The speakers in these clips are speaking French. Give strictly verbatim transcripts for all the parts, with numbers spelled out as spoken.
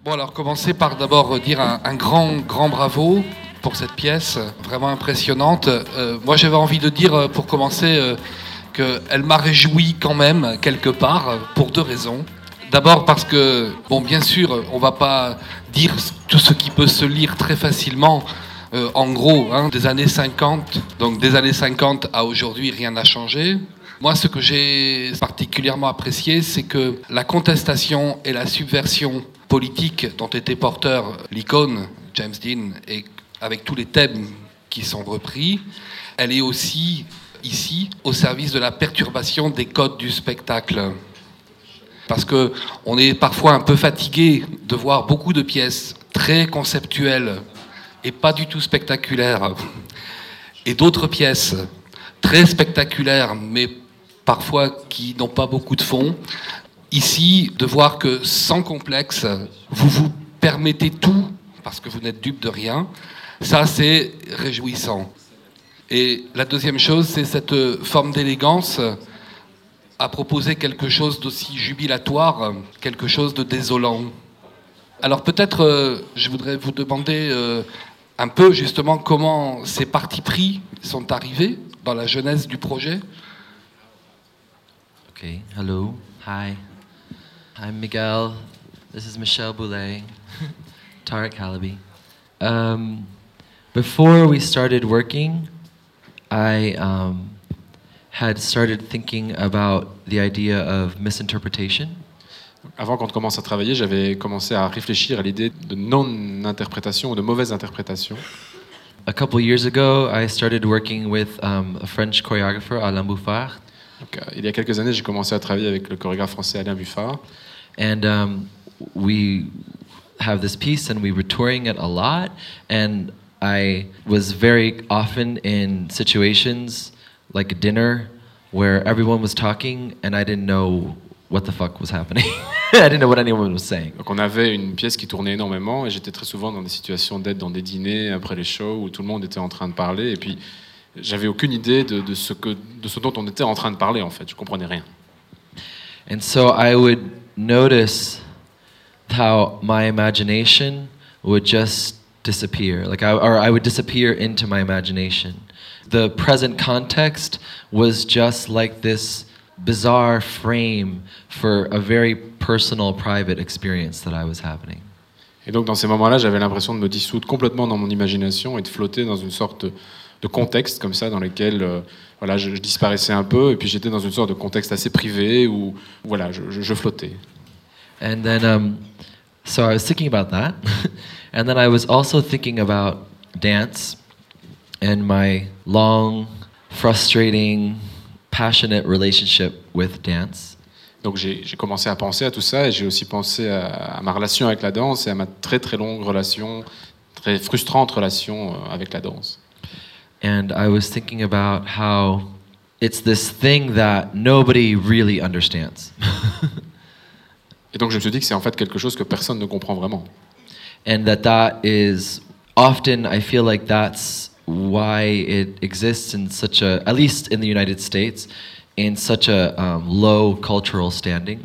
Bon, alors commencer par d'abord dire un, un grand, grand bravo pour cette pièce, vraiment impressionnante. Euh, moi, j'avais envie de dire, pour commencer, euh, qu'elle m'a réjoui quand même, quelque part, pour deux raisons. D'abord parce que, bon, bien sûr, on ne va pas dire tout ce qui peut se lire très facilement. Euh, en gros, hein, des années cinquante, donc des années cinquante à aujourd'hui, rien n'a changé. Moi, ce que j'ai particulièrement apprécié, c'est que la contestation et la subversion politique dont était porteur l'icône James Dean, et avec tous les thèmes qui sont repris, elle est aussi ici au service de la perturbation des codes du spectacle. Parce qu'on est parfois un peu fatigué de voir beaucoup de pièces très conceptuelles et pas du tout spectaculaires, et d'autres pièces très spectaculaires, mais parfois qui n'ont pas beaucoup de fond. Ici, de voir que sans complexe, vous vous permettez tout, parce que vous n'êtes dupe de rien, ça c'est réjouissant. Et la deuxième chose, c'est cette forme d'élégance à proposer quelque chose d'aussi jubilatoire, quelque chose de désolant. Alors peut-être, euh, je voudrais vous demander euh, un peu justement comment ces partis pris sont arrivés dans la genèse du projet. Okay, hello, hi. I'm Miguel. This is Michelle Boulay, Tarek Halaby. Um, before we started working, I um, had started thinking about the idea of misinterpretation. Avant qu'on commence à travailler, j'avais commencé à réfléchir à l'idée de non-interprétation ou de mauvaise interprétation. A couple years ago, I started working with um, a French choreographer, Alain Bouffard. Donc, euh, il y a quelques années, j'ai commencé à travailler avec le chorégraphe français Alain Bouffard. And um, we have this piece and we were touring it a lot. And I was very often in situations like a dinner where everyone was talking and I didn't know what the fuck was happening. I didn't know what anyone was saying. Donc on avait une pièce qui tournait énormément et j'étais très souvent dans des situations d'être dans des dyners après les shows où tout le monde était en train de parler et puis j'avais aucune idée de, de, ce que, de ce dont on était en train de parler en fait, je comprenais rien. And so I would notice how my imagination would just disappear, like I, or I would disappear into my imagination. The present context was just like this bizarre frame for a very personal, private experience that I was having. Et donc dans ces moments-là, j'avais l'impression de me dissoudre complètement dans mon imagination et de flotter dans une sorte de contexte comme ça dans lequel euh, voilà, je, je disparaissais un peu et puis j'étais dans une sorte de contexte assez privé où voilà, je, je, je flottais. And then, um, so I was thinking about that, and then I was also thinking about dance and my long, frustrating, passionate relationship with dance. Donc j'ai, j'ai commencé à penser à tout ça et j'ai aussi pensé à, à ma relation avec la danse et à ma très très longue relation, très frustrante relation avec la danse. And I was thinking about how it's this thing that nobody really understands. Et donc je me suis dit que c'est en fait quelque chose que personne ne comprend vraiment. And that that is often, I feel like that's why it exists in such a, at least in the United States, in such a um, low cultural standing.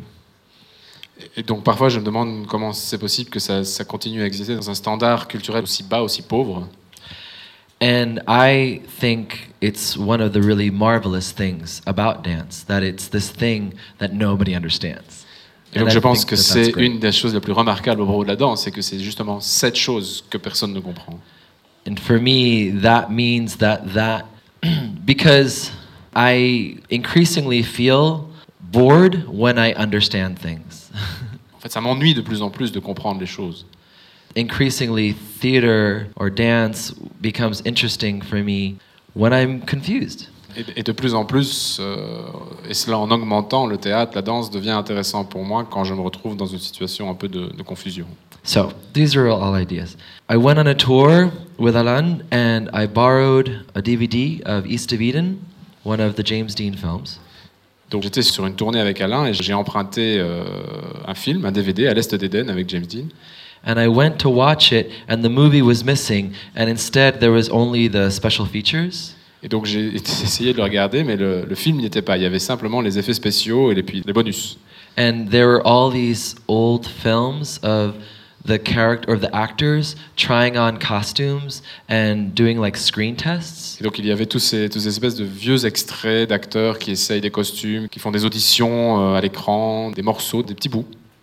Et donc parfois je me demande comment c'est possible que ça, ça continue à exister dans un standard culturel aussi bas, aussi pauvre. And I think it's one of the really marvelous things about dance, that it's this thing that nobody understands. Et donc je pense que c'est une des choses les plus remarquables au propos de la danse, c'est que c'est justement cette chose que personne ne comprend. And for me, that means that that because I increasingly feel bored when I understand things. En fait, ça m'ennuie de plus en plus de comprendre les choses. Increasingly, theater or dance becomes interesting for me when I'm confused. Et, et de plus en plus, euh, et cela en augmentant, le théâtre, la danse devient intéressant pour moi quand je me retrouve dans une situation un peu de, de confusion. So, these are all ideas. I went on a tour with Alain and I borrowed a D V D of East of Eden, one of the James Dean films. Donc j'étais sur une tournée avec Alain et j'ai emprunté euh, un film, un D V D, À l'Est d'Éden avec James Dean. And I went to watch it and the movie was missing and instead there was only the special features. Et donc j'ai essayé de le regarder, mais le, le film n'y était pas. Il y avait simplement les effets spéciaux et les, puis les bonus. And there were all these old films of the character or the actors trying on costumes and doing like screen tests. Et donc il y avait tous ces, toutes ces espèces de vieux extraits d'acteurs qui essayent des costumes, qui font des auditions euh, à l'écran, des morceaux, des petits bouts.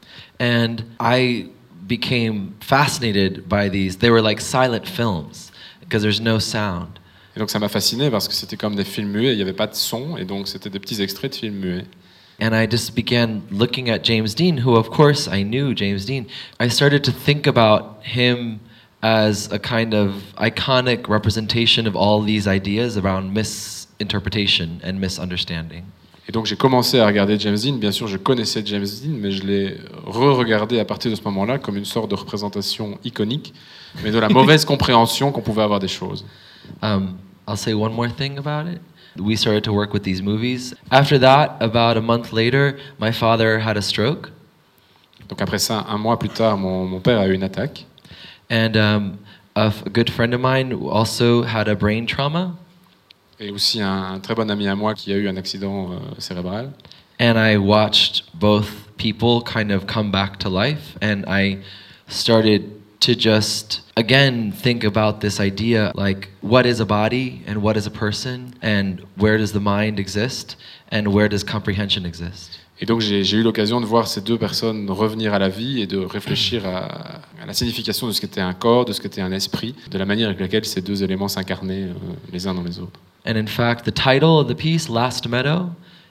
And I became fascinated by these. They were like silent films because there's no sound. Et donc ça m'a fasciné parce que c'était comme des films muets, il n'y avait pas de son, et donc c'était des petits extraits de films muets. And I just began looking at James Dean, who of course I knew James Dean. I started to think about him as a kind of iconic representation of all these ideas around misinterpretation and misunderstanding. Et donc j'ai commencé à regarder James Dean. Bien sûr, je connaissais James Dean, mais je l'ai re-regardé à partir de ce moment-là comme une sorte de représentation iconique, mais de la mauvaise compréhension qu'on pouvait avoir des choses. Um, I'll say one more thing about it. We started to work with these movies. After that, about a month later, my father had a stroke. Donc après ça, un mois plus tard, mon, mon père a eu une attaque. And um, a, f- a good friend of mine also had a brain trauma. Et aussi un, un très bon ami à moi qui a eu un accident euh, cérébral. And I watched both people kind of come back to life. And I started to just, again, think about this idea, like, what is a body and what is a person? And where does the mind exist? And where does comprehension exist? Et donc j'ai, j'ai eu l'occasion de voir ces deux personnes revenir à la vie et de réfléchir à, à la signification de ce qu'était un corps, de ce qu'était un esprit, de la manière avec laquelle ces deux éléments s'incarnaient euh, les uns dans les autres. And in fact, the title of the piece, Last Meadow,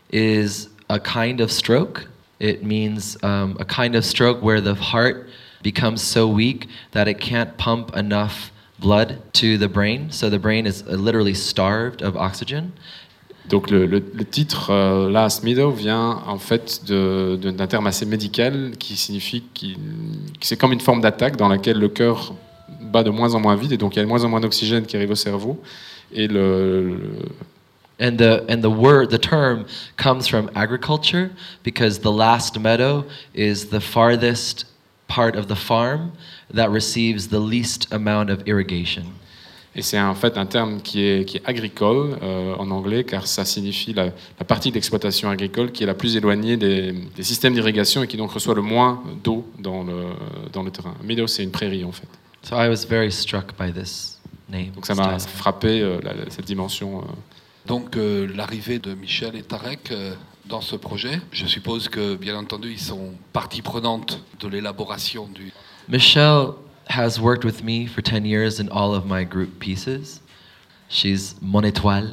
is a kind of stroke. It means um, a kind of stroke where the heart becomes so weak that it can't pump enough blood to the brain. So the brain is literally starved of oxygen. Donc le, le, le titre euh, Last Meadow vient en fait de, de, d'un terme assez médical qui signifie que c'est comme une forme d'attaque dans laquelle le cœur bat de moins en moins vite et donc il y a de moins en moins d'oxygène qui arrive au cerveau. Et le, le And the and the word, the term comes from agriculture because the last meadow is the farthest part of the farm that receives the least amount of irrigation. Et c'est en fait un terme qui est, qui est agricole euh, en anglais, car ça signifie la, la partie d'exploitation agricole qui est la plus éloignée des, des systèmes d'irrigation et qui donc reçoit le moins d'eau dans le, dans le terrain. Meadow, c'est une prairie en fait. So I was very struck by this name. Donc ça m'a frappé, euh, la, la, cette dimension. Euh. Donc euh, l'arrivée de Michel et Tarek euh, dans ce projet, je suppose que bien entendu ils sont partie prenante de l'élaboration du... Michelle has worked with me for ten years in all of my group pieces. She's mon étoile.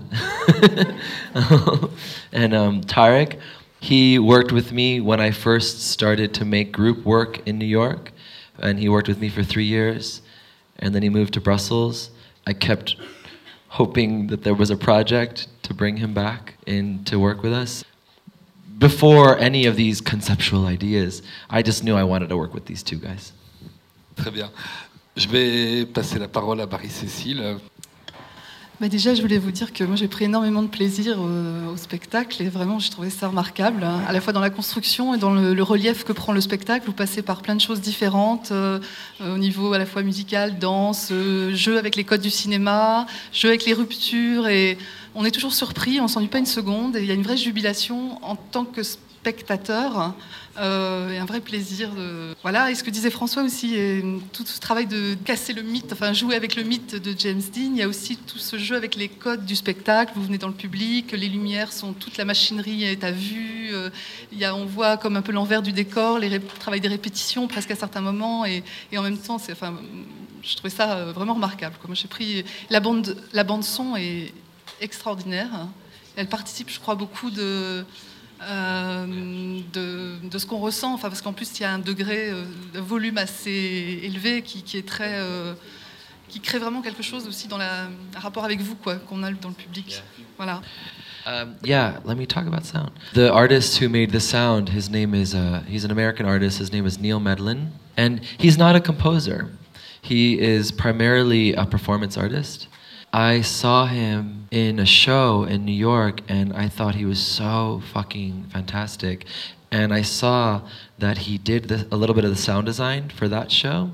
And um, Tarek, he worked with me when I first started to make group work in New York. And he worked with me for three years. And then he moved to Brussels. I kept hoping that there was a project to bring him back in to work with us. Before any of these conceptual ideas, I just knew I wanted to work with these two guys. Très bien. Je vais passer la parole à Marie-Cécile. Bah déjà, je voulais vous dire que moi, j'ai pris énormément de plaisir au, au spectacle et vraiment, j'ai trouvé ça remarquable, hein, à la fois dans la construction et dans le, le relief que prend le spectacle. Vous passez par plein de choses différentes, euh, au niveau à la fois musical, danse, euh, jeu avec les codes du cinéma, jeu avec les ruptures. Et on est toujours surpris, on ne s'ennuie pas une seconde. Et il y a une vraie jubilation en tant que spectateur. Euh, et un vrai plaisir de... Voilà, et ce que disait François aussi, et tout ce travail de casser le mythe, enfin jouer avec le mythe de James Dean, il y a aussi tout ce jeu avec les codes du spectacle, vous venez dans le public, les lumières sont, toute la machinerie est à vue, euh, il y a, on voit comme un peu l'envers du décor, le ré- travail des répétitions presque à certains moments, et, et en même temps, c'est, enfin, je trouvais ça vraiment remarquable, quoi. Moi, j'ai pris... La bande, la bande son est extraordinaire, elle participe, je crois, beaucoup de... Euh, de, de ce qu'on ressent, enfin, parce qu'en plus il y a un degré euh, de volume assez élevé qui, qui est très, euh, qui crée vraiment quelque chose aussi dans la, un rapport avec vous, quoi, qu'on a dans le public. Voilà. Um, yeah, let me talk about sound. The artist who made the sound, his name is, uh, he's an American artist, his name is Neil Medlin, and he's not a composer. He is primarily a performance artist. I saw him in a show in New York and I thought he was so fucking fantastic. And I saw that he did the, a little bit of the sound design for that show.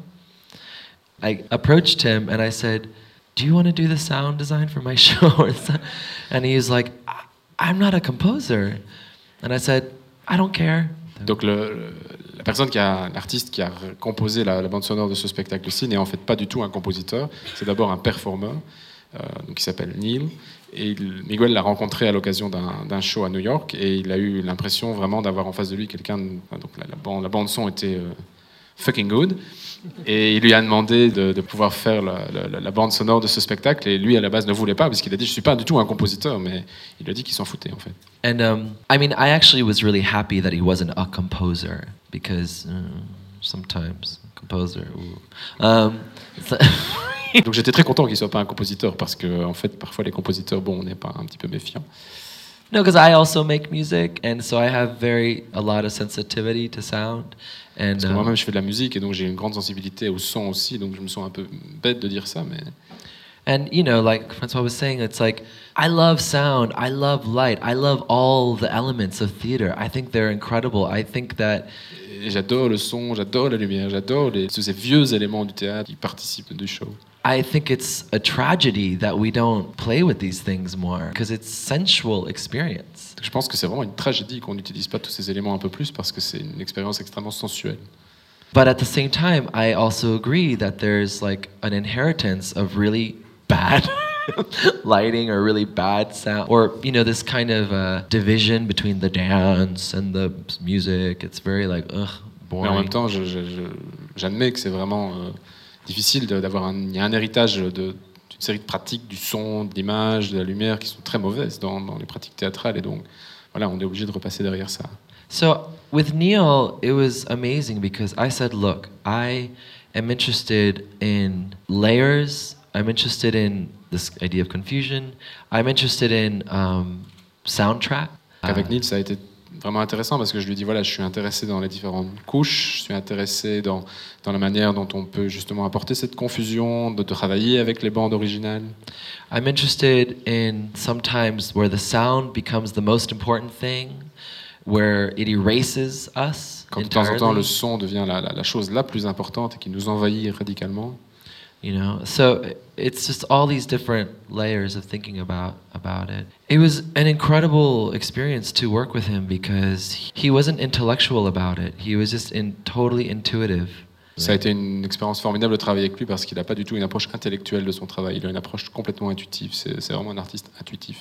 I approached him and I said, do you want to do the sound design for my show? And he was like, I'm not a composer. And I said, I don't care. Donc le, le, la personne qui a, l'artiste qui a composé la, la bande sonore de ce spectacle-ci n'est en fait pas du tout un compositeur. C'est d'abord un performeur, euh, donc qui s'appelle Neil. Et il, Miguel l'a rencontré à l'occasion d'un, d'un show à New York, et il a eu l'impression vraiment d'avoir en face de lui quelqu'un. De, donc la, la, bande, la bande son était euh, fucking good. Et il lui a demandé de, de pouvoir faire la, la, la bande sonore de ce spectacle, et lui à la base ne voulait pas, parce qu'il a dit je suis pas du tout un compositeur, mais il a dit qu'il s'en foutait en fait. And um, I mean, I actually was really happy that he wasn't a composer, because uh, sometimes composer. Ooh. Um, so Donc j'étais très content qu'il soit pas un compositeur, parce que en fait parfois les compositeurs, bon, on n'est pas un petit peu méfiant. No, because I also make music, and so I have very a lot of sensitivity to sound. And Parce que um, moi-même je fais de la musique, et donc j'ai une grande sensibilité au son aussi, donc je me sens un peu bête de dire ça, mais and you know, like Francois was saying, it's like I love sound, I love light, I love all the elements of theater. I think they're incredible. I think that et j'adore le son, j'adore la lumière, j'adore les, tous ces vieux éléments du théâtre qui participent du show. I think it's a tragedy that we don't play with these things more, because it's sensual experience. Je pense que c'est vraiment une tragédie qu'on n'utilise pas tous ces éléments un peu plus, parce que c'est une expérience extrêmement sensuelle. But at the same time, I also agree that there's like an inheritance of really bad lighting or really bad sound, or you know, this kind of uh, division between the dance and the music. It's very like ugh, boring. Mais en même temps, je, je, je, j'admets que c'est vraiment euh, difficile de, d'avoir un, il y a un héritage de, d'une série de pratiques, du son, de l'image, de la lumière, qui sont très mauvaises dans, dans les pratiques théâtrales, et donc voilà, on est obligé de repasser derrière ça. So with Neil, it was amazing because I said, look, I am interested in layers. I'm interested in this idea of confusion. I'm interested in um, soundtrack. Avec Neil, ça a été vraiment intéressant, parce que je lui dis voilà, je suis intéressé dans les différentes couches, je suis intéressé dans, dans la manière dont on peut justement apporter cette confusion, de travailler avec les bandes originales. I'm interested in sometimes where the sound becomes the most important thing, where it erases us. Quand de temps en temps le entirely. son devient la, la, la chose la plus importante et qui nous envahit radicalement. You know, so it's just all these different layers of thinking about about it. It was an incredible experience to work with him because he wasn't intellectual about it. He was just in totally intuitive. Ça a été une expérience formidable de travailler avec lui, parce qu'il n'a pas du tout une approche intellectuelle de son travail. Il a une approche complètement intuitive. C'est, c'est vraiment un artiste intuitif.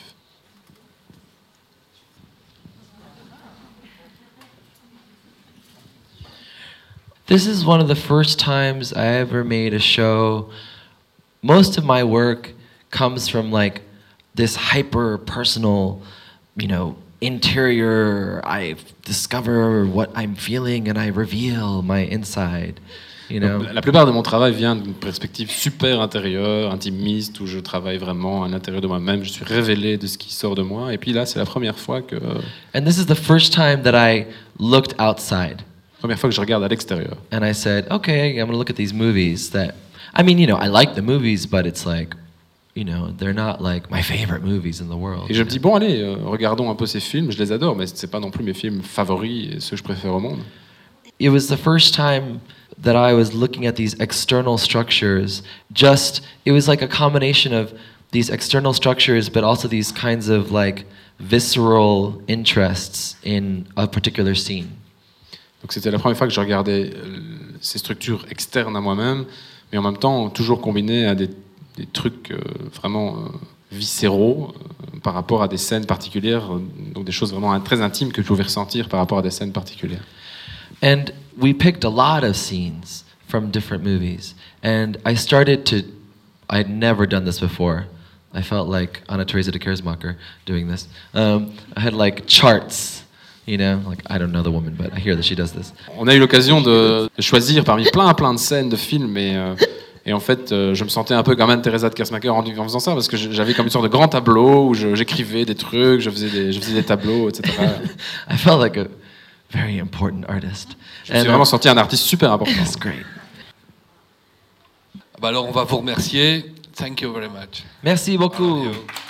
This is one of the first times I ever made a show. Most of my work comes from like this hyper personal, you know, interior. I discover what I'm feeling and I reveal my inside. You know? Donc, la plupart de mon travail vient d'une perspective super intérieure, intimiste, où je travaille vraiment à l'intérieur de moi-même. Je suis révélé de ce qui sort de moi. Et puis là, c'est la première fois que, And this is the first time that I looked outside. première fois que je regarde à l'extérieur. And I said, okay, I'm going to look at these movies that, I mean, you know, I like the movies, but it's like, you know, they're not like my favorite movies in the world. Et je me dis bon, allez, euh, regardons un peu ces films. Je les adore, mais c'est pas non plus mes films favoris et ceux que je préfère au monde. It was the first time that I was looking at these external structures. Just, it was like a combination of these external structures, but also these kinds of like visceral interests in a particular scene. Donc c'était la première fois que je regardais euh, ces structures externes à moi-même, mais en même temps toujours combinées à des, des trucs euh, vraiment euh, viscéraux euh, par rapport à des scènes particulières, euh, donc des choses vraiment très intimes que je pouvais ressentir par rapport à des scènes particulières. And we picked a lot of scenes from different movies. And I started to, I'd never done this before. I felt like Anna Teresa de Kersmacher doing this. Um, I had like charts. You know, like I don't know the woman, but I hear that she does this. On a eu l'occasion de, de choisir parmi plein plein de scènes de films, et, euh, et en fait euh, je me sentais un peu comme Anne Teresa de Kersmacher en, en faisant ça, parce que j'avais comme une sorte de grand tableau où je, j'écrivais des trucs, je faisais des, je faisais des tableaux, et cetera. I felt like a very important artist. Je me suis vraiment senti un artiste super important. That's great. Bah alors on va vous remercier. Thank you very much. Merci beaucoup. Thank you.